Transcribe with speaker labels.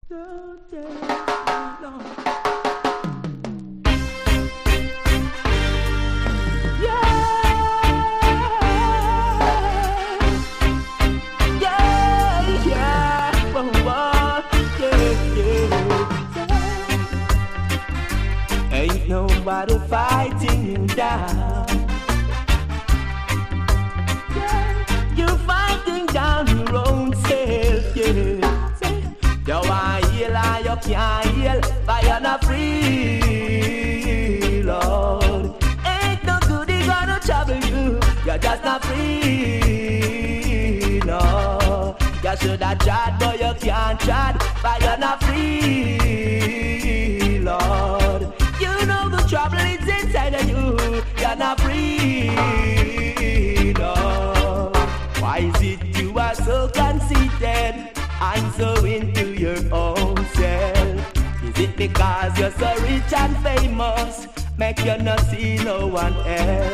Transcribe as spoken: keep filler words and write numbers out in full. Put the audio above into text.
Speaker 1: Ain't nobody fighting you down. You're fighting down your own self, yeah. You want heal and you can't heal, but you're not free, Lord. Ain't no good it gonna trouble you, you're just not free, no. You should have tried, but you can't try, but you're not free, Lord. You know the trouble is inside of you, you're not free, no. Why is it you are so conceited and so into your own self? Is it because you're so rich and famous, make you not see no one else?